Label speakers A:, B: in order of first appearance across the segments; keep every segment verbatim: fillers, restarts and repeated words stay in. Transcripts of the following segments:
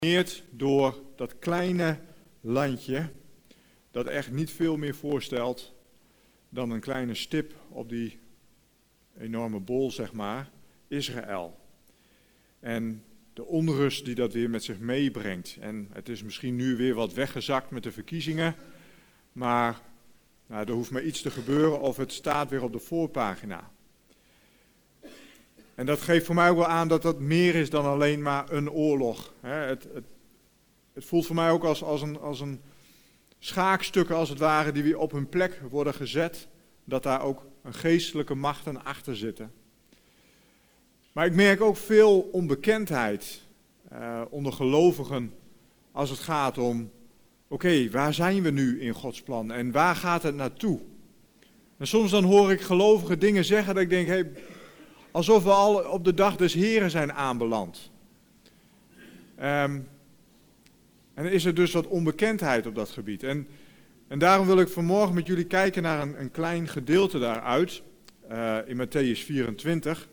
A: Gefascineerd door dat kleine landje dat echt niet veel meer voorstelt dan een kleine stip op die enorme bol, zeg maar, Israël. En de onrust die dat weer met zich meebrengt. En het is misschien nu weer wat weggezakt met de verkiezingen, maar nou, er hoeft maar iets te gebeuren of het staat weer op de voorpagina. En dat geeft voor mij ook wel aan dat dat meer is dan alleen maar een oorlog. Het, het, het voelt voor mij ook als, als, een, als een schaakstukken als het ware die weer op hun plek worden gezet. Dat daar ook een geestelijke machten achter zitten. Maar ik merk ook veel onbekendheid uh, onder gelovigen als het gaat om, oké, okay, waar zijn we nu in Gods plan en waar gaat het naartoe? En soms dan hoor ik gelovigen dingen zeggen dat ik denk, hey, alsof we al op de dag des Heren zijn aanbeland. Um, en er is er dus wat onbekendheid op dat gebied. En, en daarom wil ik vanmorgen met jullie kijken naar een, een klein gedeelte daaruit, uh, in Mattheüs vierentwintig.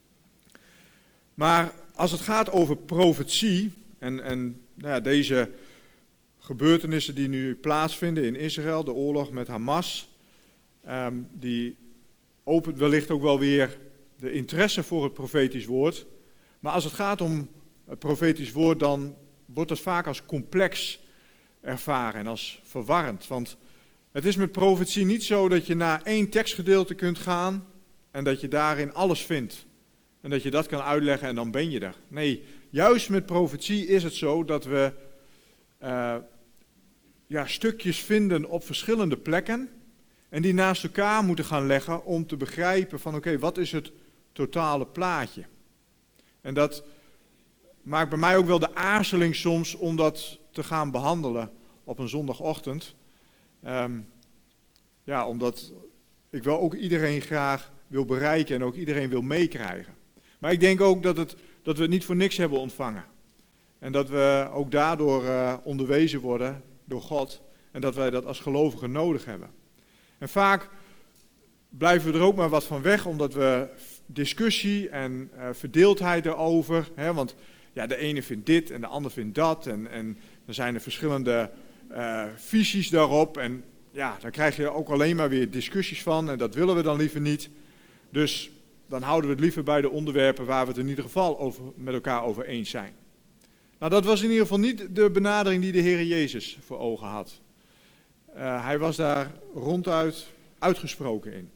A: Maar als het gaat over profetie en, en nou ja, deze gebeurtenissen die nu plaatsvinden in Israël, de oorlog met Hamas, um, die opent wellicht ook wel weer de interesse voor het profetisch woord. Maar als het gaat om het profetisch woord, dan wordt dat vaak als complex ervaren en als verwarrend. Want het is met profetie niet zo dat je naar één tekstgedeelte kunt gaan en dat je daarin alles vindt. En dat je dat kan uitleggen en dan ben je er. Nee, juist met profetie is het zo dat we uh, ja, stukjes vinden op verschillende plekken en die naast elkaar moeten gaan leggen om te begrijpen van oké, okay, wat is het totale plaatje? En dat maakt bij mij ook wel de aarzeling soms om dat te gaan behandelen op een zondagochtend. Um, ja, omdat ik wel ook iedereen graag wil bereiken en ook iedereen wil meekrijgen. Maar ik denk ook dat, het, dat we het niet voor niks hebben ontvangen. En dat we ook daardoor uh, onderwezen worden door God. En dat wij dat als gelovigen nodig hebben. En vaak blijven we er ook maar wat van weg, omdat we discussie en uh, verdeeldheid erover, hè, want ja, de ene vindt dit en de ander vindt dat en, en er zijn er verschillende uh, visies daarop en ja, daar krijg je ook alleen maar weer discussies van en dat willen we dan liever niet. Dus dan houden we het liever bij de onderwerpen waar we het in ieder geval over, met elkaar over eens zijn. Nou, dat was in ieder geval niet de benadering die de Heer Jezus voor ogen had. Uh, hij was daar ronduit uitgesproken in.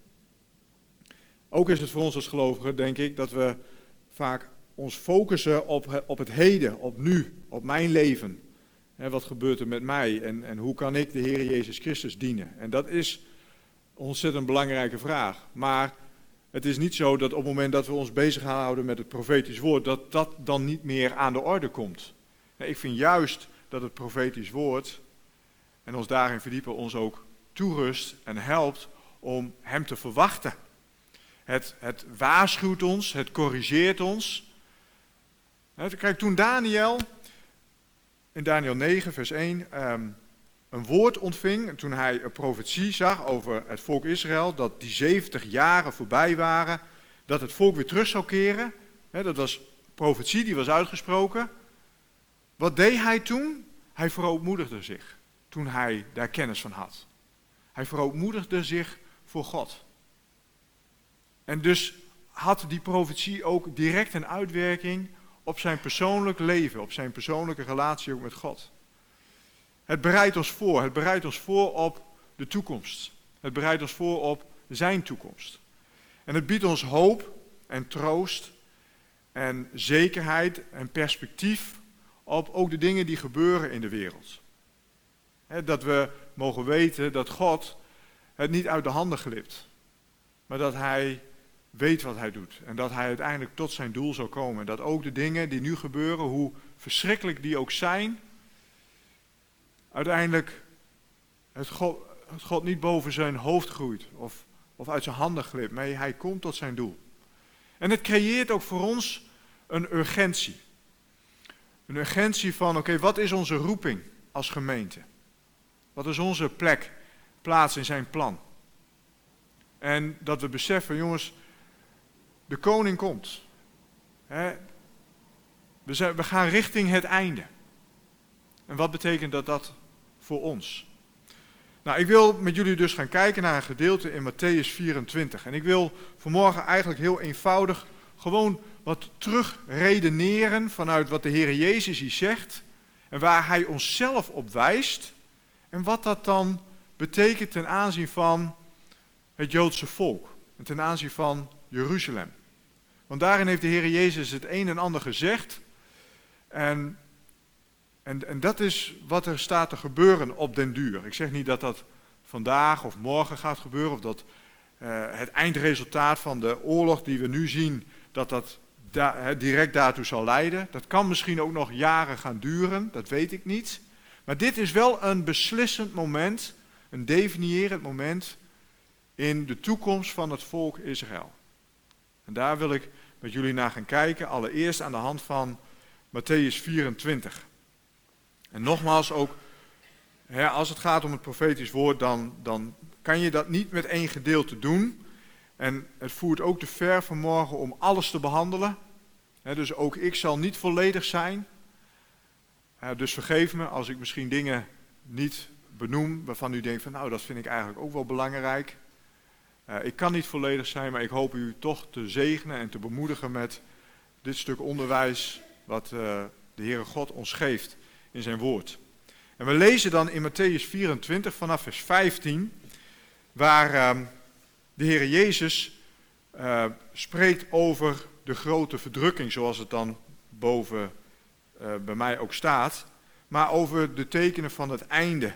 A: Ook is het voor ons als gelovigen, denk ik, dat we vaak ons focussen op, op het heden, op nu, op mijn leven. He, wat gebeurt er met mij en, en hoe kan ik de Heer Jezus Christus dienen? En dat is een ontzettend belangrijke vraag. Maar het is niet zo dat op het moment dat we ons bezighouden met het profetisch woord, dat dat dan niet meer aan de orde komt. Ik vind juist dat het profetisch woord, en ons daarin verdiepen, ons ook toerust en helpt om hem te verwachten. Het, het waarschuwt ons, het corrigeert ons. Kijk, toen Daniel, in Daniel negen vers één, um, een woord ontving, toen hij een profetie zag over het volk Israël, dat die zeventig jaren voorbij waren, dat het volk weer terug zou keren. He, dat was profetie, die was uitgesproken. Wat deed hij toen? Hij verootmoedigde zich, toen hij daar kennis van had. Hij verootmoedigde zich voor God. En dus had die profetie ook direct een uitwerking op zijn persoonlijk leven, op zijn persoonlijke relatie ook met God. Het bereidt ons voor, het bereidt ons voor op de toekomst. Het bereidt ons voor op zijn toekomst. En het biedt ons hoop en troost en zekerheid en perspectief op ook de dingen die gebeuren in de wereld. He, dat we mogen weten dat God het niet uit de handen glipt, maar dat hij weet wat hij doet en dat hij uiteindelijk tot zijn doel zal komen. En dat ook de dingen die nu gebeuren, hoe verschrikkelijk die ook zijn, uiteindelijk het God, het God niet boven zijn hoofd groeit of, of uit zijn handen glipt. Nee, hij komt tot zijn doel. En het creëert ook voor ons een urgentie. Een urgentie van, oké, okay, wat is onze roeping als gemeente? Wat is onze plek, plaats in zijn plan? En dat we beseffen, jongens, de koning komt. He, we, zijn, we gaan richting het einde. En wat betekent dat dat voor ons? Nou, ik wil met jullie dus gaan kijken naar een gedeelte in Mattheüs vierentwintig. En ik wil vanmorgen eigenlijk heel eenvoudig gewoon wat terugredeneren vanuit wat de Heer Jezus hier zegt. En waar Hij onszelf op wijst. En wat dat dan betekent ten aanzien van het Joodse volk. En ten aanzien van Jeruzalem. Want daarin heeft de Heer Jezus het een en ander gezegd. En, en, en dat is wat er staat te gebeuren op den duur. Ik zeg niet dat dat vandaag of morgen gaat gebeuren. Of dat uh, het eindresultaat van de oorlog die we nu zien, dat dat da- he, direct daartoe zal leiden. Dat kan misschien ook nog jaren gaan duren, dat weet ik niet. Maar dit is wel een beslissend moment, een definiërend moment in de toekomst van het volk Israël. En daar wil ik met jullie naar gaan kijken, allereerst aan de hand van Mattheüs vierentwintig. En nogmaals ook, hè, als het gaat om het profetisch woord, dan, dan kan je dat niet met één gedeelte doen. En het voert ook te ver vanmorgen om alles te behandelen. Hè, dus ook ik zal niet volledig zijn. Uh, dus vergeef me als ik misschien dingen niet benoem waarvan u denkt van nou dat vind ik eigenlijk ook wel belangrijk. Uh, ik kan niet volledig zijn, maar ik hoop u toch te zegenen en te bemoedigen met dit stuk onderwijs wat uh, de Heere God ons geeft in zijn woord. En we lezen dan in Mattheüs vierentwintig vanaf vers vijftien, waar uh, de Heere Jezus uh, spreekt over de grote verdrukking, zoals het dan boven uh, bij mij ook staat, maar over de tekenen van het einde.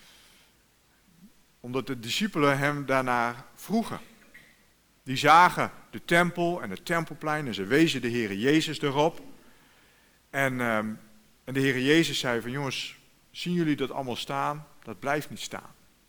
A: Omdat de discipelen hem daarna vroegen. Die zagen de tempel en het tempelplein en ze wezen de Heere Jezus erop. En, uh, en de Heere Jezus zei van jongens, zien jullie dat allemaal staan? Dat blijft niet staan.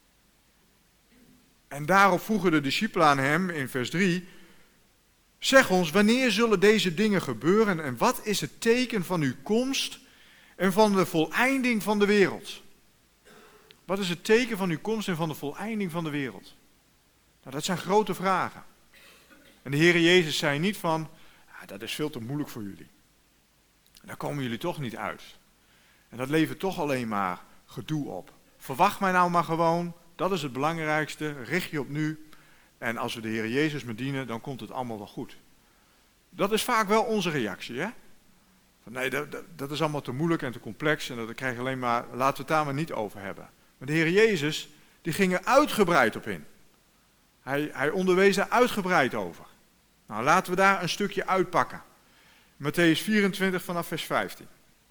A: En daarop vroegen de discipelen aan hem in vers drie, zeg ons, wanneer zullen deze dingen gebeuren en wat is het teken van uw komst en van de voleinding van de wereld? Wat is het teken van uw komst en van de voleinding van de wereld? Nou, dat zijn grote vragen. En de Heere Jezus zei niet van, ah, dat is veel te moeilijk voor jullie. Daar komen jullie toch niet uit. En dat levert toch alleen maar gedoe op. Verwacht mij nou maar gewoon, dat is het belangrijkste, richt je op nu. En als we de Heere Jezus maar dienen, dan komt het allemaal wel goed. Dat is vaak wel onze reactie, hè? Van, nee, dat, dat, dat is allemaal te moeilijk en te complex en dat krijg je alleen maar, laten we het daar maar niet over hebben. Maar de Heer Jezus, die ging er uitgebreid op in. Hij, hij onderwees er uitgebreid over. Nou, laten we daar een stukje uitpakken. Mattheüs vierentwintig vanaf vers vijftien.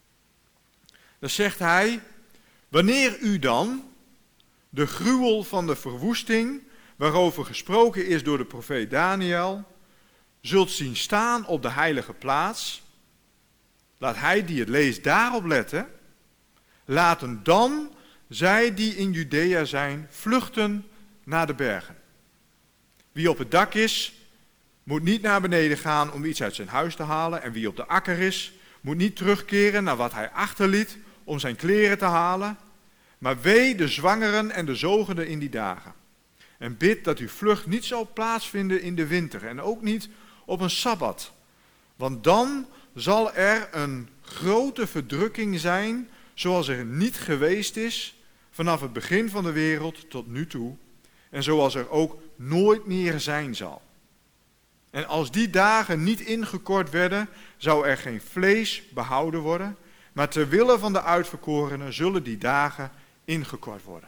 A: Dan zegt hij, wanneer u dan de gruwel van de verwoesting, waarover gesproken is door de profeet Daniel, zult zien staan op de heilige plaats, laat hij die het leest daarop letten, laten dan zij die in Judea zijn, vluchten naar de bergen. Wie op het dak is, moet niet naar beneden gaan om iets uit zijn huis te halen. En wie op de akker is, moet niet terugkeren naar wat hij achterliet om zijn kleren te halen. Maar wee de zwangeren en de zogenden in die dagen. En bid dat uw vlucht niet zal plaatsvinden in de winter en ook niet op een sabbat. Want dan zal er een grote verdrukking zijn, zoals er niet geweest is vanaf het begin van de wereld tot nu toe. En zoals er ook nooit meer zijn zal. En als die dagen niet ingekort werden, zou er geen vlees behouden worden. Maar ter wille van de uitverkorenen zullen die dagen ingekort worden.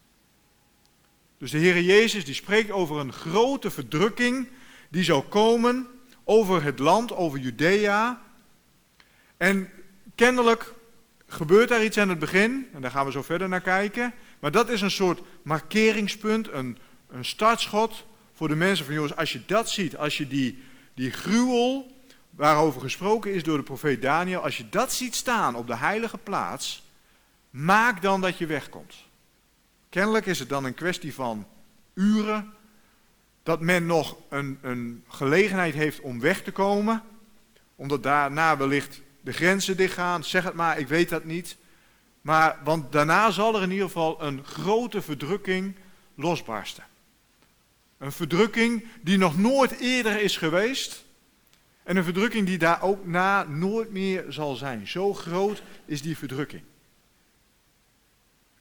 A: Dus de Heer Jezus die spreekt over een grote verdrukking die zou komen over het land, over Judea. En kennelijk gebeurt daar iets aan het begin, en daar gaan we zo verder naar kijken. Maar dat is een soort markeringspunt, een, een startschot voor de mensen van jongens, als je dat ziet, als je die, die gruwel waarover gesproken is door de profeet Daniel, als je dat ziet staan op de heilige plaats, maak dan dat je wegkomt. Kennelijk is het dan een kwestie van uren, dat men nog een, een gelegenheid heeft om weg te komen, omdat daarna wellicht de grenzen dichtgaan, zeg het maar, ik weet dat niet. Maar, want daarna zal er in ieder geval een grote verdrukking losbarsten. Een verdrukking die nog nooit eerder is geweest. En een verdrukking die daar ook na nooit meer zal zijn. Zo groot is die verdrukking.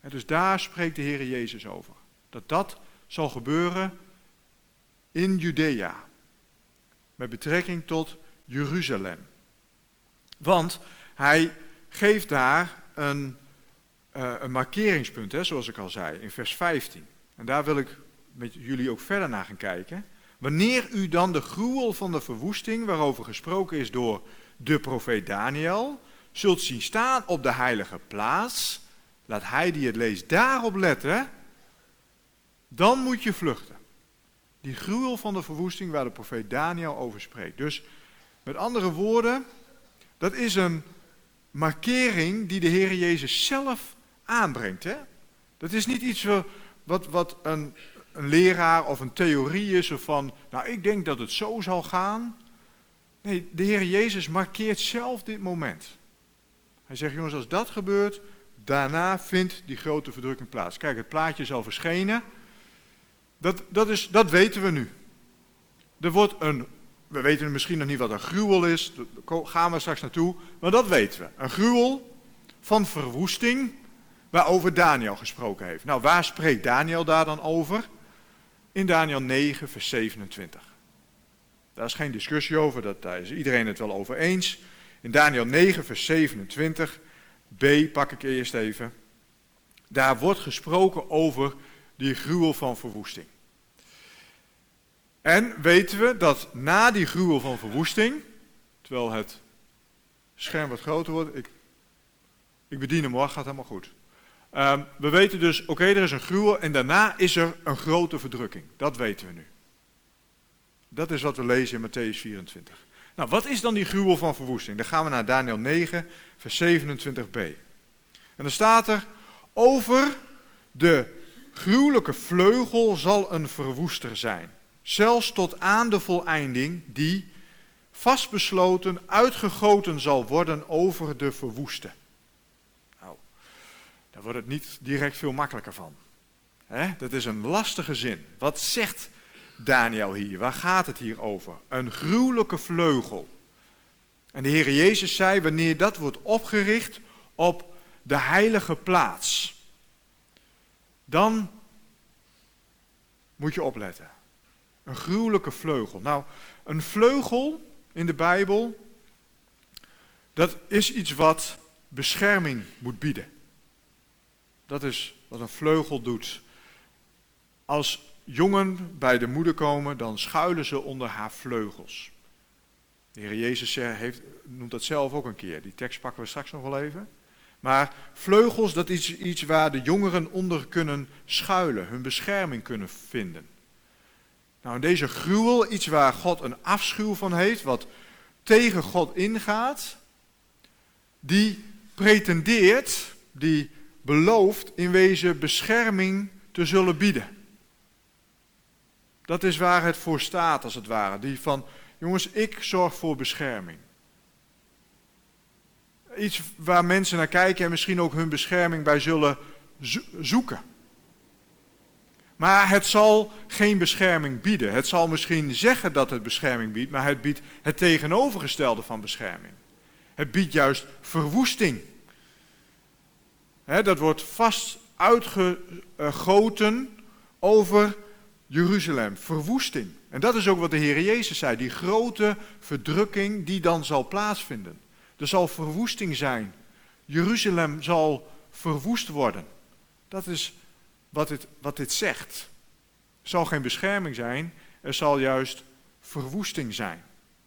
A: Dus daar spreekt de Heer Jezus over. Dat dat zal gebeuren in Judea. Met betrekking tot Jeruzalem. Want hij geeft daar een, uh, een markeringspunt, hè, zoals ik al zei, in vers vijftien. En daar wil ik met jullie ook verder naar gaan kijken. Wanneer u dan de gruwel van de verwoesting, waarover gesproken is door de profeet Daniel, zult zien staan op de heilige plaats, laat hij die het leest daarop letten, dan moet je vluchten. Die gruwel van de verwoesting waar de profeet Daniel over spreekt. Dus met andere woorden, dat is een markering die de Heer Jezus zelf aanbrengt. Hè? Dat is niet iets wat, wat een, een leraar of een theorie is, of van, nou ik denk dat het zo zal gaan. Nee, de Heer Jezus markeert zelf dit moment. Hij zegt, jongens, als dat gebeurt, daarna vindt die grote verdrukking plaats. Kijk, het plaatje is al verschenen. Dat, dat, is, dat weten we nu. Er wordt een, we weten misschien nog niet wat een gruwel is, daar gaan we straks naartoe, maar dat weten we. Een gruwel van verwoesting, waarover Daniel gesproken heeft. Nou, waar spreekt Daniel daar dan over? In Daniel negen, vers zevenentwintig. Daar is geen discussie over, dat, daar is iedereen het wel over eens. In Daniel negen, vers zevenentwintig, B pak ik eerst even. Daar wordt gesproken over die gruwel van verwoesting. En weten we dat na die gruwel van verwoesting, terwijl het scherm wat groter wordt, ik, ik bedien hem hoor, gaat helemaal goed. Um, we weten dus, oké, okay, er is een gruwel en daarna is er een grote verdrukking. Dat weten we nu. Dat is wat we lezen in Mattheüs vierentwintig. Nou, wat is dan die gruwel van verwoesting? Dan gaan we naar Daniel negen, vers zevenentwintig b. En dan staat er, over de gruwelijke vleugel zal een verwoester zijn. Zelfs tot aan de voleinding die vastbesloten uitgegoten zal worden over de verwoeste. Nou, daar wordt het niet direct veel makkelijker van. He, dat is een lastige zin. Wat zegt Daniel hier? Waar gaat het hier over? Een gruwelijke vleugel. En de Heer Jezus zei, wanneer dat wordt opgericht op de heilige plaats, dan moet je opletten. Een gruwelijke vleugel. Nou, een vleugel in de Bijbel, dat is iets wat bescherming moet bieden. Dat is wat een vleugel doet. Als jongen bij de moeder komen, dan schuilen ze onder haar vleugels. De Heer Jezus heeft, noemt dat zelf ook een keer. Die tekst pakken we straks nog wel even. Maar vleugels, dat is iets waar de jongeren onder kunnen schuilen, hun bescherming kunnen vinden. Nou, in deze gruwel, iets waar God een afschuw van heeft, wat tegen God ingaat, die pretendeert, die belooft in wezen bescherming te zullen bieden. Dat is waar het voor staat, als het ware. Die van, jongens, ik zorg voor bescherming. Iets waar mensen naar kijken en misschien ook hun bescherming bij zullen zo- zoeken. Maar het zal geen bescherming bieden. Het zal misschien zeggen dat het bescherming biedt, maar het biedt het tegenovergestelde van bescherming. Het biedt juist verwoesting. He, dat wordt vast uitgegoten over Jeruzalem. Verwoesting. En dat is ook wat de Heer Jezus zei. Die grote verdrukking die dan zal plaatsvinden. Er zal verwoesting zijn. Jeruzalem zal verwoest worden. Dat is wat dit, wat dit zegt. Er zal geen bescherming zijn. Er zal juist verwoesting zijn.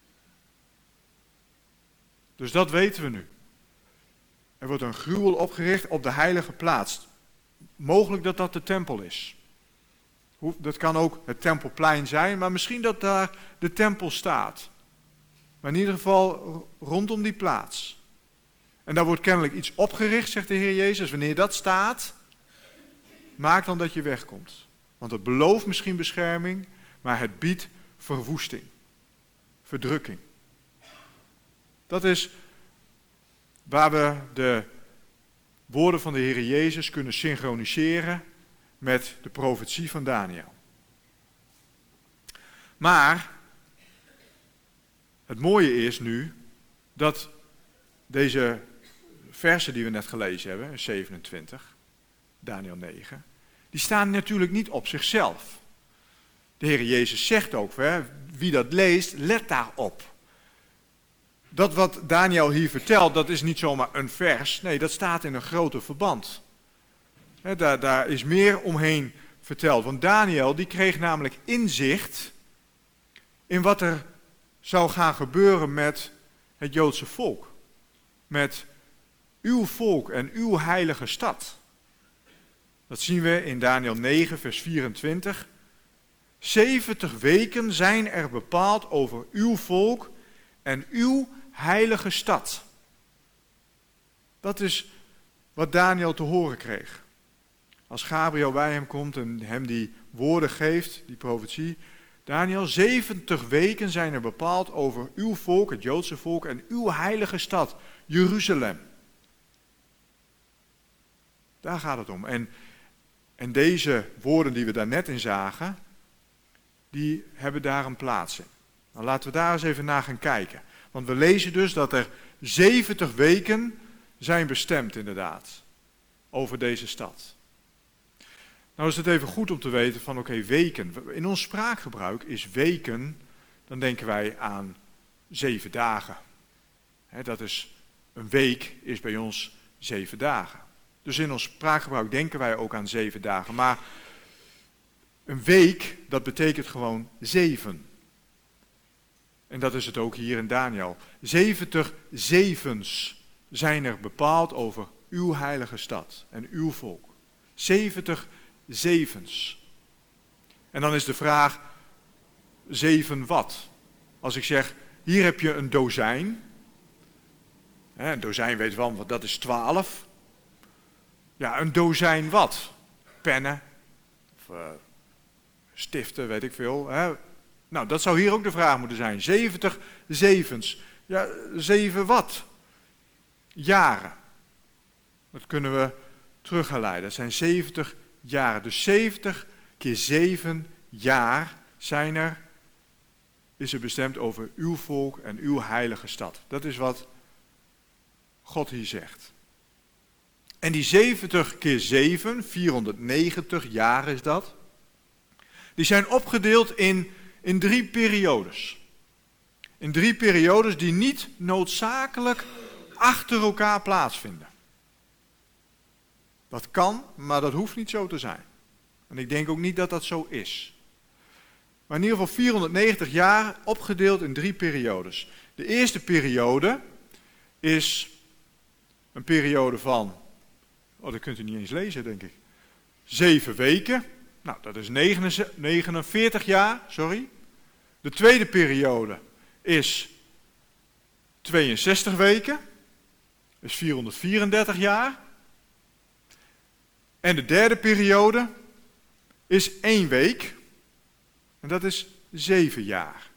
A: Dus dat weten we nu. Er wordt een gruwel opgericht op de heilige plaats. Mogelijk dat dat de tempel is. Dat kan ook het tempelplein zijn, maar misschien dat daar de tempel staat. Maar in ieder geval rondom die plaats. En daar wordt kennelijk iets opgericht, zegt de Heer Jezus. Wanneer dat staat, maak dan dat je wegkomt. Want het belooft misschien bescherming, maar het biedt verwoesting. Verdrukking. Dat is waar we de woorden van de Heer Jezus kunnen synchroniseren met de profetie van Daniel. Maar het mooie is nu dat deze versen die we net gelezen hebben, in zevenentwintig, Daniel negen, die staan natuurlijk niet op zichzelf. De Heer Jezus zegt ook, hè, wie dat leest, let daarop. Dat wat Daniel hier vertelt, dat is niet zomaar een vers. Nee, dat staat in een groter verband. He, daar, daar is meer omheen verteld. Want Daniel die kreeg namelijk inzicht in wat er zou gaan gebeuren met het Joodse volk. Met uw volk en uw heilige stad. Dat zien we in Daniel negen, vers vierentwintig. zeventig weken zijn er bepaald over uw volk en uw heilige stad. Dat is wat Daniel te horen kreeg. Als Gabriel bij hem komt en hem die woorden geeft, die profetie. Daniel, zeventig weken zijn er bepaald over uw volk, het Joodse volk, en uw heilige stad, Jeruzalem. Daar gaat het om. En, en deze woorden die we daar net in zagen, die hebben daar een plaats in. Nou, laten we daar eens even naar gaan kijken. Want we lezen dus dat er zeventig weken zijn bestemd inderdaad over deze stad. Nou is het even goed om te weten van oké, okay, weken. In ons spraakgebruik is weken, dan denken wij aan zeven dagen. He, dat is, een week is bij ons zeven dagen. Dus in ons spraakgebruik denken wij ook aan zeven dagen. Maar een week, dat betekent gewoon zeven. En dat is het ook hier in Daniel. zeventig zevens zijn er bepaald over uw heilige stad en uw volk. zeventig zevens. En dan is de vraag, zeven wat? Als ik zeg, hier heb je een dozijn. Hè, een dozijn weet wel, want dat is twaalf. Ja, een dozijn wat? Pennen. Of uh, stiften, weet ik veel. Hè? Nou, dat zou hier ook de vraag moeten zijn. zeventig zevens. Ja, zeven wat? Jaren. Dat kunnen we terug gaan leiden. Dat zijn zeventig jaren. Dus zeventig keer zeven jaar zijn er, is er bestemd over uw volk en uw heilige stad. Dat is wat God hier zegt. En die zeventig keer zeven, vierhonderdnegentig jaar is dat, die zijn opgedeeld in, in drie periodes. In drie periodes die niet noodzakelijk achter elkaar plaatsvinden. Dat kan, maar dat hoeft niet zo te zijn. En ik denk ook niet dat dat zo is. Maar in ieder geval vierhonderdnegentig jaar opgedeeld in drie periodes. De eerste periode is een periode van, oh dat kunt u niet eens lezen denk ik, zeven weken. Nou, dat is negenenveertig jaar, sorry. De tweede periode is tweeënzestig weken, is vierhonderdvierendertig jaar. En de derde periode is één week, en dat is zeven jaar.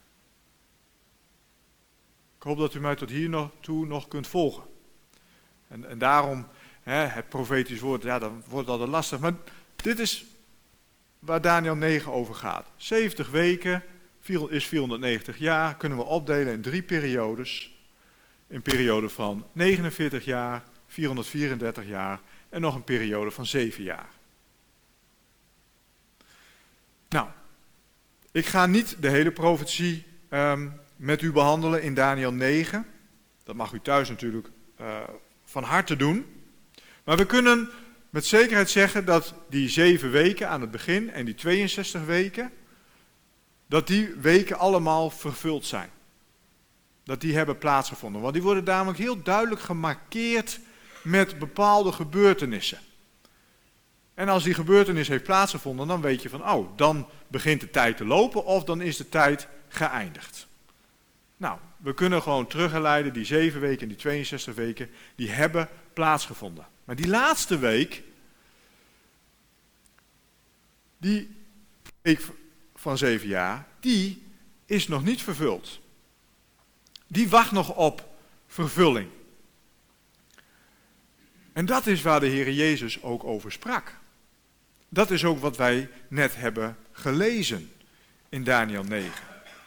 A: Ik hoop dat u mij tot hier nog toe nog kunt volgen. En, en daarom, hè, het profetisch woord, ja, dan wordt het altijd lastig. Maar dit is waar Daniel negen over gaat. zeventig weken is vierhonderdnegentig jaar, kunnen we opdelen in drie periodes. Een periode van negenenveertig jaar, vierhonderdvierendertig jaar en nog een periode van zeven jaar. Nou, ik ga niet de hele profetie um, met u behandelen in Daniel negen. Dat mag u thuis natuurlijk uh, van harte doen. Maar we kunnen met zekerheid zeggen dat die zeven weken aan het begin en die tweeënzestig weken, dat die weken allemaal vervuld zijn. Dat die hebben plaatsgevonden. Want die worden namelijk heel duidelijk gemarkeerd met bepaalde gebeurtenissen. En als die gebeurtenis heeft plaatsgevonden, dan weet je van, oh, dan begint de tijd te lopen of dan is de tijd geëindigd. Nou, we kunnen gewoon terugleiden, die zeven weken en die tweeënzestig weken, die hebben plaatsgevonden. Maar die laatste week, die week van zeven jaar, die is nog niet vervuld. Die wacht nog op vervulling. En dat is waar de Heer Jezus ook over sprak. Dat is ook wat wij net hebben gelezen in Daniel negen.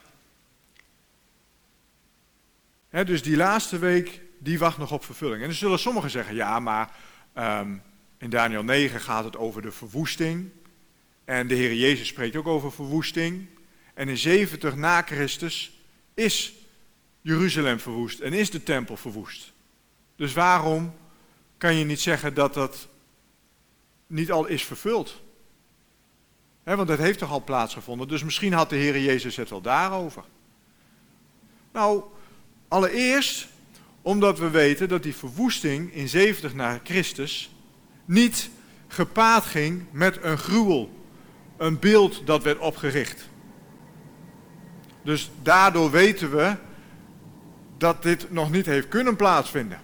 A: He, dus die laatste week, die wacht nog op vervulling. En dan zullen sommigen zeggen, ja, maar um, In Daniël negen gaat het over de verwoesting. En de Heer Jezus spreekt ook over verwoesting. En in zeventig na Christus is Jeruzalem verwoest en is de tempel verwoest. Dus waarom kan je niet zeggen dat dat niet al is vervuld? He, want dat heeft toch al plaatsgevonden. Dus misschien had de Heer Jezus het wel daarover. Nou, allereerst omdat we weten dat die verwoesting in zeventig na Christus niet gepaard ging met een gruwel. Een beeld dat werd opgericht. Dus daardoor weten we dat dit nog niet heeft kunnen plaatsvinden.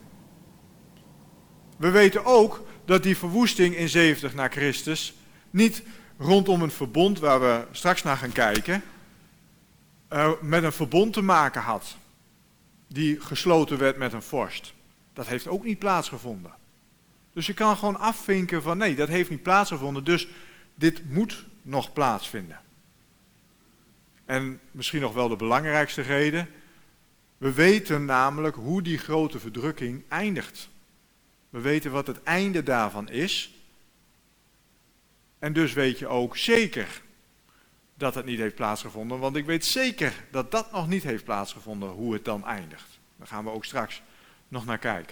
A: We weten ook dat die verwoesting in zeventig na Christus niet rondom een verbond waar we straks naar gaan kijken, uh, met een verbond te maken had. Die gesloten werd met een vorst. Dat heeft ook niet plaatsgevonden. Dus je kan gewoon afvinken van nee, dat heeft niet plaatsgevonden, dus dit moet nog plaatsvinden. En misschien nog wel de belangrijkste reden, we weten namelijk hoe die grote verdrukking eindigt. We weten wat het einde daarvan is. En dus weet je ook zeker dat het niet heeft plaatsgevonden, want ik weet zeker dat dat nog niet heeft plaatsgevonden, hoe het dan eindigt. Daar gaan we ook straks nog naar kijken.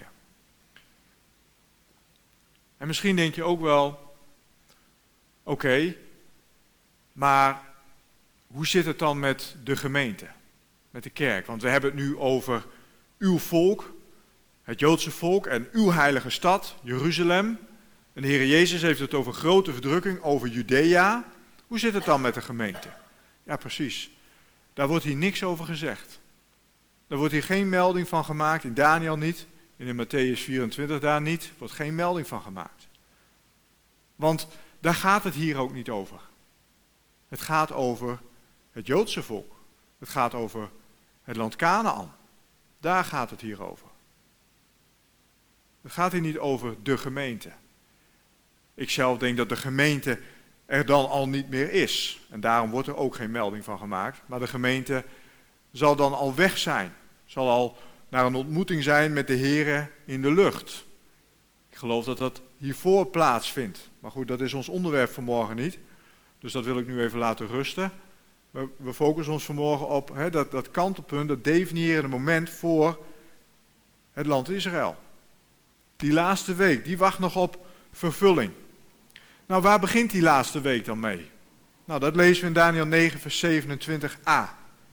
A: En misschien denk je ook wel, oké, okay, maar hoe zit het dan met de gemeente, met de kerk? Want we hebben het nu over uw volk, het Joodse volk en uw heilige stad, Jeruzalem. En de Heer Jezus heeft het over grote verdrukking, over Judea. Hoe zit het dan met de gemeente? Ja, precies. Daar wordt hier niks over gezegd. Daar wordt hier geen melding van gemaakt, in Daniël niet, in Matthäus vierentwintig daar niet, er wordt geen melding van gemaakt. Want daar gaat het hier ook niet over. Het gaat over het Joodse volk. Het gaat over het land Kanaän. Daar gaat het hier over. Het gaat hier niet over de gemeente. Ik zelf denk dat de gemeente er dan al niet meer is. En daarom wordt er ook geen melding van gemaakt. Maar de gemeente zal dan al weg zijn. Zal al naar een ontmoeting zijn met de Here in de lucht. Ik geloof dat dat hiervoor plaatsvindt. Maar goed, dat is ons onderwerp vanmorgen niet. Dus dat wil ik nu even laten rusten. We, we focussen ons vanmorgen op hè, dat, dat kantelpunt, dat definiërende moment voor het land Israël. Die laatste week, die wacht nog op vervulling. Nou, waar begint die laatste week dan mee? Nou, dat lezen we in Daniël negen, vers zevenentwintig a.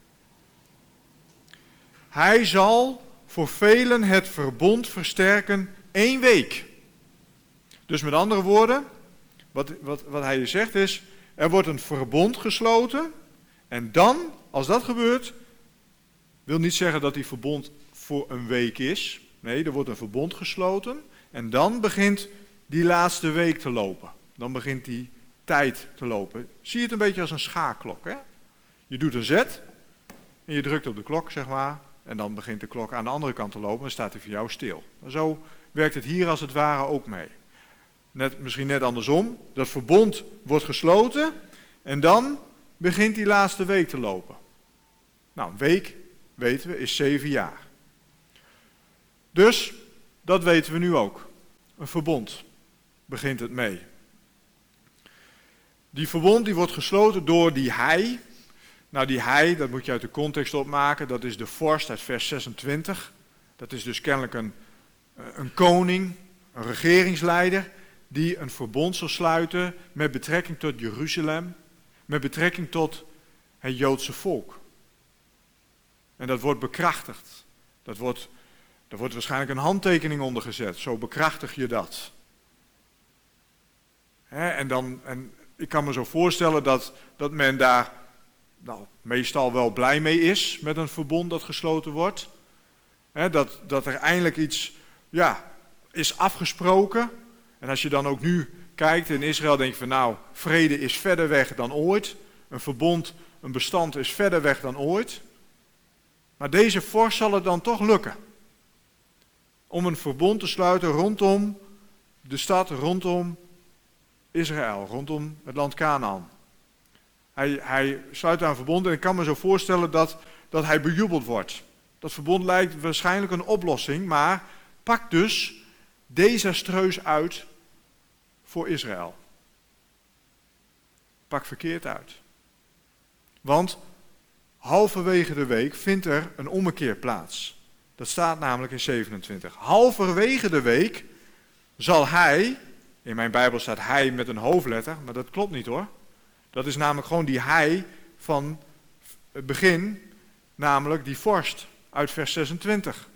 A: Hij zal voor velen het verbond versterken één week. Dus met andere woorden, wat, wat, wat hij hier zegt is, er wordt een verbond gesloten. En dan, als dat gebeurt, wil niet zeggen dat die verbond voor een week is. Nee, er wordt een verbond gesloten. En dan begint die laatste week te lopen. Dan begint die tijd te lopen. Zie je het een beetje als een schaakklok. Hè? Je doet een zet en je drukt op de klok, zeg maar. En dan begint de klok aan de andere kant te lopen en dan staat hij voor jou stil. En zo werkt het hier als het ware ook mee. Net, misschien net andersom. Dat verbond wordt gesloten en dan begint die laatste week te lopen. Nou, een week, weten we, is zeven jaar. Dus, dat weten we nu ook. Een verbond begint het mee. Die verbond die wordt gesloten door die hij. Nou, die hij, dat moet je uit de context opmaken, dat is de vorst uit vers zesentwintig. Dat is dus kennelijk een, een koning, een regeringsleider, die een verbond zal sluiten met betrekking tot Jeruzalem, met betrekking tot het Joodse volk. En dat wordt bekrachtigd. Dat wordt, daar wordt waarschijnlijk een handtekening onder gezet. Zo bekrachtig je dat. He, en dan, en ik kan me zo voorstellen dat, dat men daar nou, meestal wel blij mee is met een verbond dat gesloten wordt. He, dat, dat er eindelijk iets ja, is afgesproken. En als je dan ook nu kijkt in Israël, denk je van nou, vrede is verder weg dan ooit. Een verbond, een bestand is verder weg dan ooit. Maar deze vorst zal het dan toch lukken. Om een verbond te sluiten rondom de stad, rondom Israël, rondom het land Kanaän. Hij, hij sluit daar een verbond en ik kan me zo voorstellen dat, dat hij bejubeld wordt. Dat verbond lijkt waarschijnlijk een oplossing, maar pakt dus desastreus uit voor Israël. Pak verkeerd uit. Want halverwege de week vindt er een ommekeer plaats. Dat staat namelijk in zevenentwintig. Halverwege de week zal hij, in mijn Bijbel staat hij met een hoofdletter, maar dat klopt niet hoor. Dat is namelijk gewoon die hij van het begin, namelijk die vorst uit vers zesentwintig.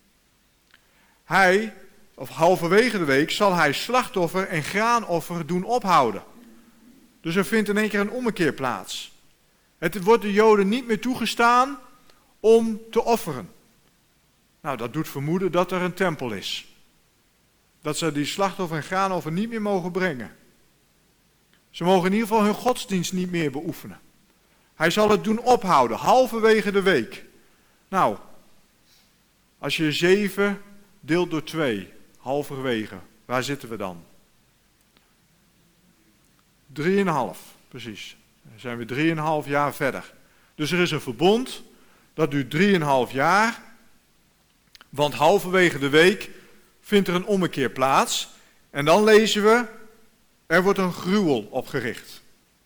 A: Hij, of halverwege de week, zal hij slachtoffer en graanoffer doen ophouden. Dus er vindt in één keer een ommekeer plaats. Het wordt de Joden niet meer toegestaan om te offeren. Nou, dat doet vermoeden dat er een tempel is. Dat ze die slachtoffer en graanoffer niet meer mogen brengen. Ze mogen in ieder geval hun godsdienst niet meer beoefenen. Hij zal het doen ophouden, halverwege de week. Nou, als je zeven deelt door twee, halverwege, waar zitten we dan? Drieënhalf, precies. Dan zijn we drieënhalf jaar verder. Dus er is een verbond, dat duurt drieënhalf jaar. Want halverwege de week vindt er een ommekeer plaats. En dan lezen we, er wordt een gruwel opgericht.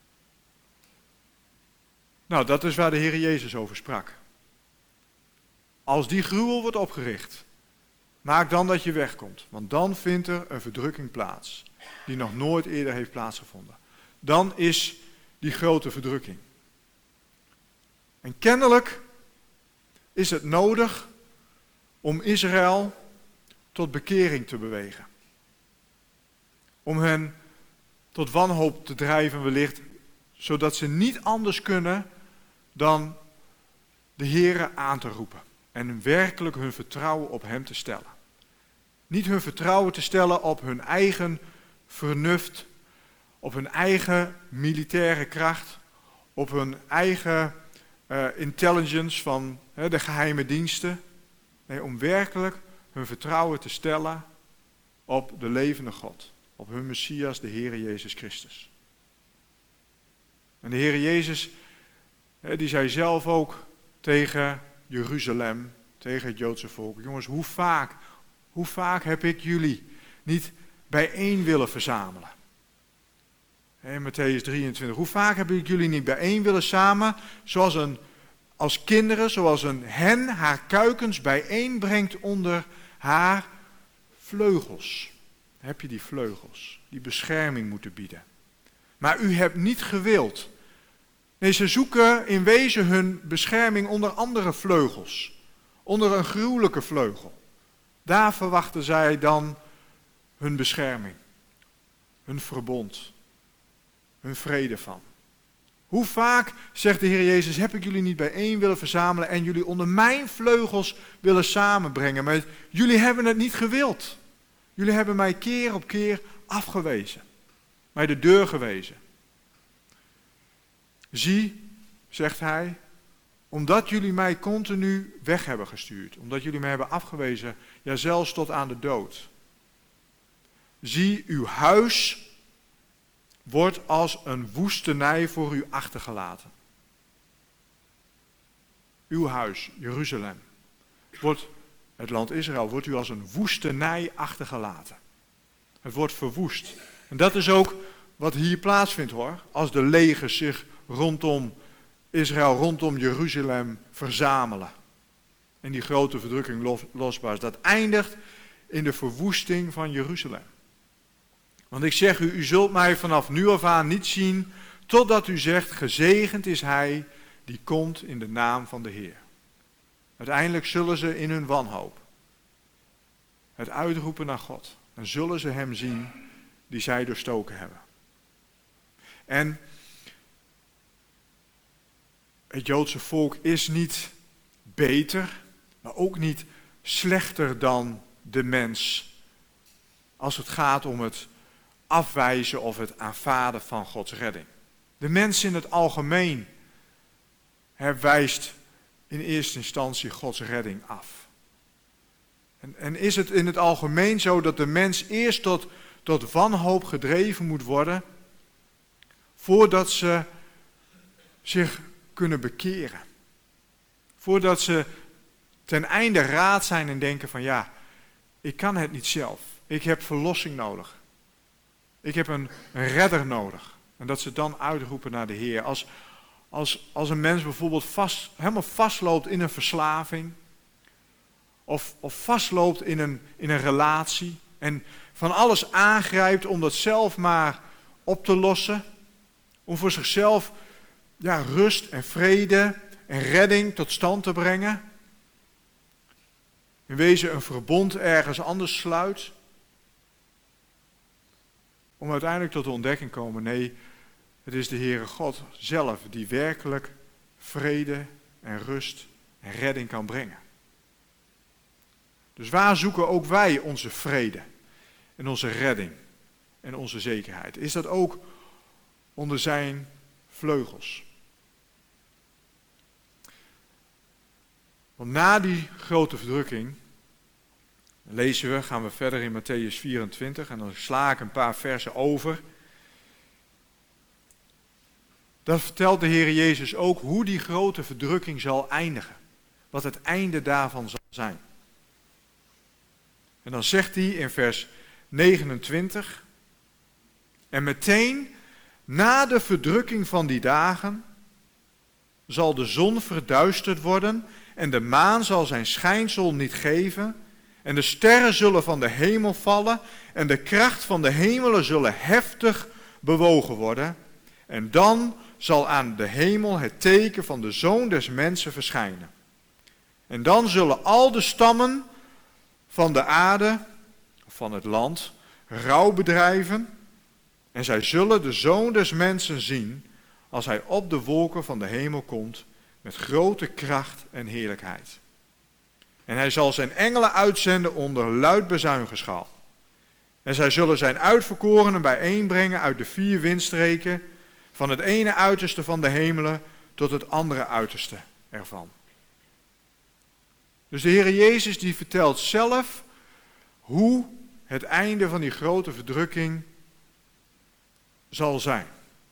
A: Nou, dat is waar de Heer Jezus over sprak. Als die gruwel wordt opgericht, maak dan dat je wegkomt. Want dan vindt er een verdrukking plaats, die nog nooit eerder heeft plaatsgevonden. Dan is die grote verdrukking. En kennelijk is het nodig om Israël tot bekering te bewegen. Om hen tot wanhoop te drijven wellicht, zodat ze niet anders kunnen dan de Heere aan te roepen. En werkelijk hun vertrouwen op hem te stellen. Niet hun vertrouwen te stellen op hun eigen vernuft, op hun eigen militaire kracht, op hun eigen uh, intelligence van uh, de geheime diensten. Nee, om werkelijk hun vertrouwen te stellen op de levende God. Op hun Messias, de Heere Jezus Christus. En de Heere Jezus, uh, die zei zelf ook tegen Jeruzalem, tegen het Joodse volk. Jongens, hoe vaak, hoe vaak heb ik jullie niet bijeen willen verzamelen? In Mattheüs drieëntwintig. Hoe vaak heb ik jullie niet bijeen willen samen, zoals een, als kinderen, zoals een hen haar kuikens bijeenbrengt onder haar vleugels. Heb je die vleugels, die bescherming moeten bieden. Maar u hebt niet gewild. Nee, ze zoeken in wezen hun bescherming onder andere vleugels. Onder een gruwelijke vleugel. Daar verwachten zij dan hun bescherming. Hun verbond. Hun vrede van. Hoe vaak, zegt de Heer Jezus, heb ik jullie niet bijeen willen verzamelen en jullie onder mijn vleugels willen samenbrengen. Maar jullie hebben het niet gewild. Jullie hebben mij keer op keer afgewezen. Mij de deur gewezen. Zie, zegt hij, omdat jullie mij continu weg hebben gestuurd. Omdat jullie mij hebben afgewezen, ja zelfs tot aan de dood. Zie, uw huis wordt als een woestenij voor u achtergelaten. Uw huis, Jeruzalem, wordt, het land Israël, wordt u als een woestenij achtergelaten. Het wordt verwoest. En dat is ook wat hier plaatsvindt hoor. Als de legers zich rondom Israël, rondom Jeruzalem verzamelen. En die grote verdrukking los, losbarst. Dat eindigt in de verwoesting van Jeruzalem. Want ik zeg u, u zult mij vanaf nu af aan niet zien, totdat u zegt, gezegend is hij die komt in de naam van de Heer. Uiteindelijk zullen ze in hun wanhoop het uitroepen naar God. En zullen ze hem zien die zij doorstoken hebben. En het Joodse volk is niet beter, maar ook niet slechter dan de mens. Als het gaat om het afwijzen of het aanvaarden van Gods redding. De mens in het algemeen wijst in eerste instantie Gods redding af. En, en is het in het algemeen zo dat de mens eerst tot, tot wanhoop gedreven moet worden, voordat ze zich kunnen bekeren. Voordat ze ten einde raad zijn en denken van ja, ik kan het niet zelf. Ik heb verlossing nodig. Ik heb een, een redder nodig. En dat ze dan uitroepen naar de Heer. Als, als, als een mens bijvoorbeeld vast, helemaal vastloopt in een verslaving. Of, of vastloopt in een, in een relatie. En van alles aangrijpt om dat zelf maar op te lossen. Om voor zichzelf ja, rust en vrede en redding tot stand te brengen. In wezen een verbond ergens anders sluit. Om uiteindelijk tot de ontdekking te komen, nee, het is de Heere God zelf die werkelijk vrede en rust en redding kan brengen. Dus waar zoeken ook wij onze vrede en onze redding en onze zekerheid? Is dat ook onder zijn vleugels? Want na die grote verdrukking, lezen we, gaan we verder in Mattheüs vierentwintig en dan sla ik een paar versen over. Dan vertelt de Heer Jezus ook hoe die grote verdrukking zal eindigen. Wat het einde daarvan zal zijn. En dan zegt hij in vers negenentwintig. En meteen na de verdrukking van die dagen zal de zon verduisterd worden en de maan zal zijn schijnsel niet geven. En de sterren zullen van de hemel vallen en de kracht van de hemelen zullen heftig bewogen worden. En dan zal aan de hemel het teken van de Zoon des Mensen verschijnen. En dan zullen al de stammen van de aarde, van het land, rouw bedrijven. En zij zullen de Zoon des Mensen zien als hij op de wolken van de hemel komt met grote kracht en heerlijkheid. En hij zal zijn engelen uitzenden onder luid bezuingeschal. En zij zullen zijn uitverkorenen bijeenbrengen uit de vier windstreken, van het ene uiterste van de hemelen tot het andere uiterste ervan. Dus de Heer Jezus die vertelt zelf hoe het einde van die grote verdrukking zal zijn.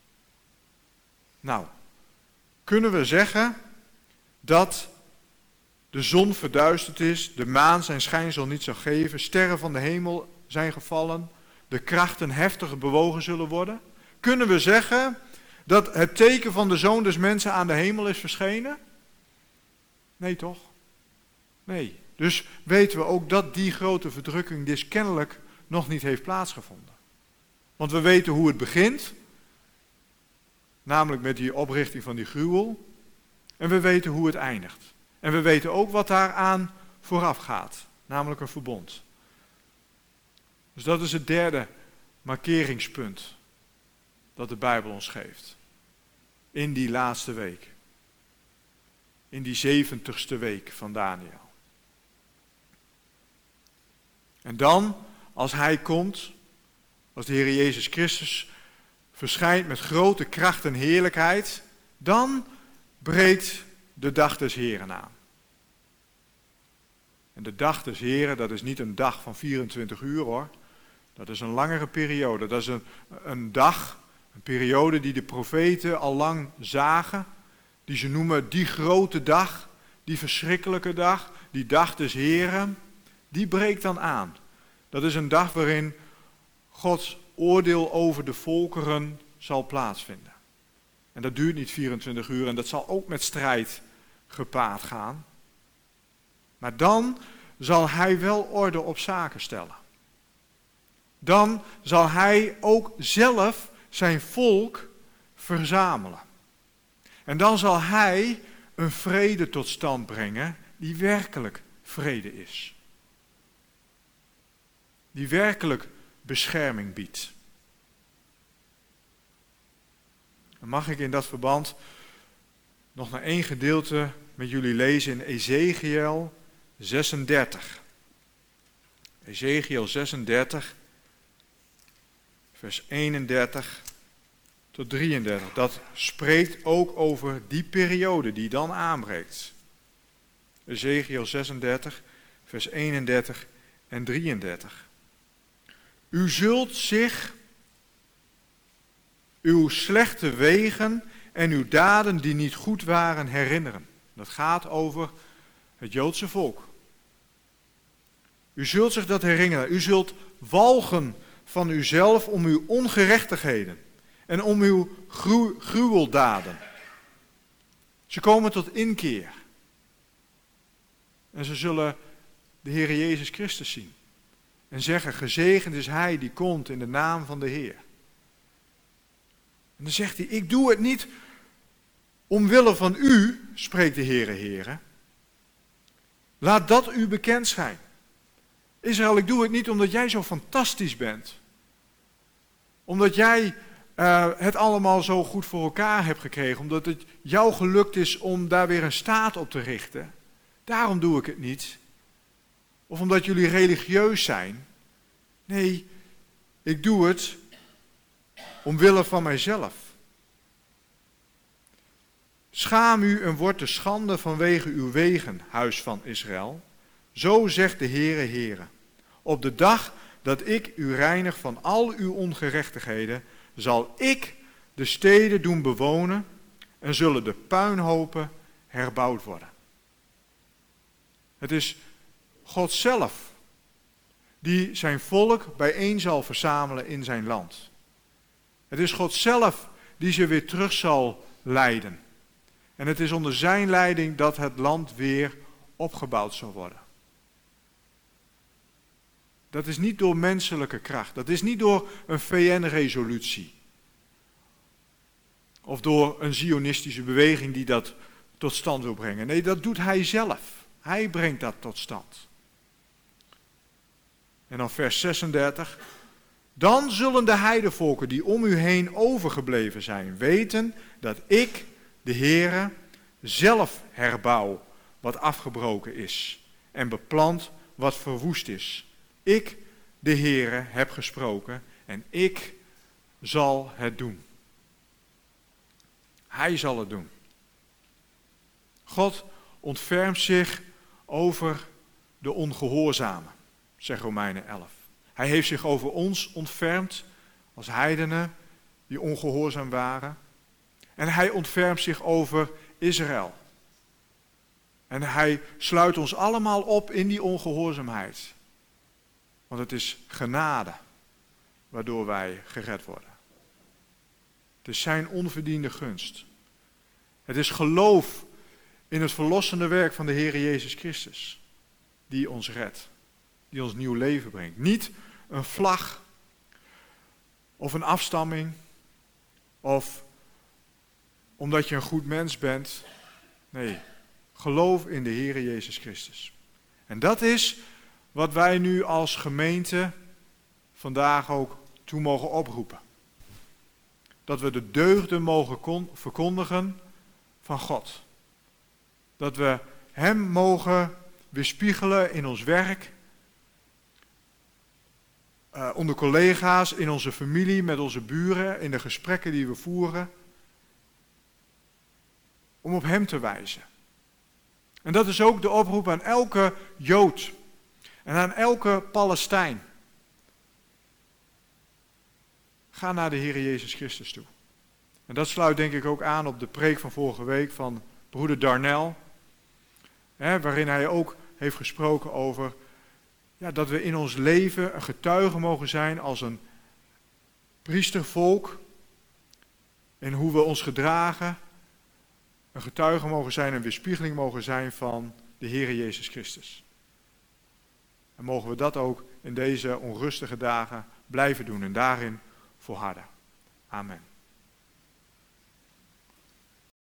A: Nou, kunnen we zeggen dat de zon verduisterd is, de maan zijn schijnsel niet zal geven, sterren van de hemel zijn gevallen, de krachten heftig bewogen zullen worden? Kunnen we zeggen dat het teken van de Zoon des Mensen aan de hemel is verschenen? Nee, toch? Nee. Dus weten we ook dat die grote verdrukking dus kennelijk nog niet heeft plaatsgevonden. Want we weten hoe het begint, namelijk met die oprichting van die gruwel, en we weten hoe het eindigt. En we weten ook wat daaraan vooraf gaat, namelijk een verbond. Dus dat is het derde markeringspunt dat de Bijbel ons geeft. In die laatste week. In die zeventigste week van Daniël. En dan, als hij komt, als de Heer Jezus Christus verschijnt met grote kracht en heerlijkheid, dan breekt de dag des Heren aan. En de dag des Heren, dat is niet een dag van vierentwintig uur hoor. Dat is een langere periode. Dat is een, een dag, een periode die de profeten al lang zagen. Die ze noemen die grote dag, die verschrikkelijke dag, die dag des Heren. Die breekt dan aan. Dat is een dag waarin Gods oordeel over de volkeren zal plaatsvinden. En dat duurt niet vierentwintig uur en dat zal ook met strijd gepaard gaan. Maar dan zal hij wel orde op zaken stellen. Dan zal hij ook zelf zijn volk verzamelen. En dan zal hij een vrede tot stand brengen die werkelijk vrede is. Die werkelijk bescherming biedt. Dan mag ik in dat verband nog naar één gedeelte met jullie lezen in Ezekiel zesendertig. Ezekiel zesendertig, vers eenendertig tot drieëndertig. Dat spreekt ook over die periode die dan aanbreekt. Ezekiel zesendertig, vers eenendertig en drieëndertig. U zult zich uw slechte wegen en uw daden die niet goed waren herinneren. Dat gaat over het Joodse volk. U zult zich dat herinneren. U zult walgen van uzelf om uw ongerechtigheden en om uw gru- gruweldaden. Ze komen tot inkeer. En ze zullen de Heer Jezus Christus zien. En zeggen, gezegend is Hij die komt in de naam van de Heer. En dan zegt hij, ik doe het niet omwille van u, spreekt de Heere, Heere. Laat dat u bekend zijn. Israël, ik doe het niet omdat jij zo fantastisch bent. Omdat jij uh, het allemaal zo goed voor elkaar hebt gekregen. Omdat het jou gelukt is om daar weer een staat op te richten. Daarom doe ik het niet. Of omdat jullie religieus zijn. Nee, ik doe het omwille van mijzelf. Schaam u en word te schande vanwege uw wegen, huis van Israël. Zo zegt de Heere, Heere. Op de dag dat ik u reinig van al uw ongerechtigheden, zal ik de steden doen bewonen en zullen de puinhopen herbouwd worden. Het is God zelf die zijn volk bijeen zal verzamelen in zijn land. Het is God zelf die ze weer terug zal leiden. En het is onder zijn leiding dat het land weer opgebouwd zal worden. Dat is niet door menselijke kracht. Dat is niet door een V N-resolutie. Of door een zionistische beweging die dat tot stand wil brengen. Nee, dat doet hij zelf. Hij brengt dat tot stand. En dan vers zesendertig. Dan zullen de heidevolken die om u heen overgebleven zijn weten dat ik, de Heere, zelf herbouw wat afgebroken is en beplant wat verwoest is. Ik, de Heere, heb gesproken en ik zal het doen. Hij zal het doen. God ontfermt zich over de ongehoorzamen, zegt Romeinen elf. Hij heeft zich over ons ontfermd als heidenen die ongehoorzaam waren. En hij ontfermt zich over Israël. En hij sluit ons allemaal op in die ongehoorzaamheid. Want het is genade waardoor wij gered worden. Het is zijn onverdiende gunst. Het is geloof in het verlossende werk van de Heer Jezus Christus. Die ons redt. Die ons nieuw leven brengt. Niet een vlag. Of een afstamming. Of omdat je een goed mens bent. Nee, geloof in de Heer Jezus Christus. En dat is wat wij nu als gemeente vandaag ook toe mogen oproepen. Dat we de deugden mogen kon, verkondigen van God. Dat we Hem mogen weerspiegelen in ons werk. Uh, onder collega's, in onze familie, met onze buren, in de gesprekken die we voeren. Om op Hem te wijzen. En dat is ook de oproep aan elke Jood. En aan elke Palestijn. Ga naar de Heer Jezus Christus toe. En dat sluit denk ik ook aan op de preek van vorige week van broeder Darnell. Hè, waarin hij ook heeft gesproken over ja, dat we in ons leven een getuige mogen zijn als een priestervolk. En hoe we ons gedragen. Een getuige mogen zijn, een weerspiegeling mogen zijn van de Heer Jezus Christus. En mogen we dat ook in deze onrustige dagen blijven doen en daarin volharden. Amen.